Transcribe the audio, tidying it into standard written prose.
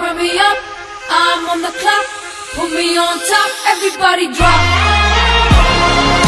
turn me up, I'm on the clock. Put me on top, everybody drop.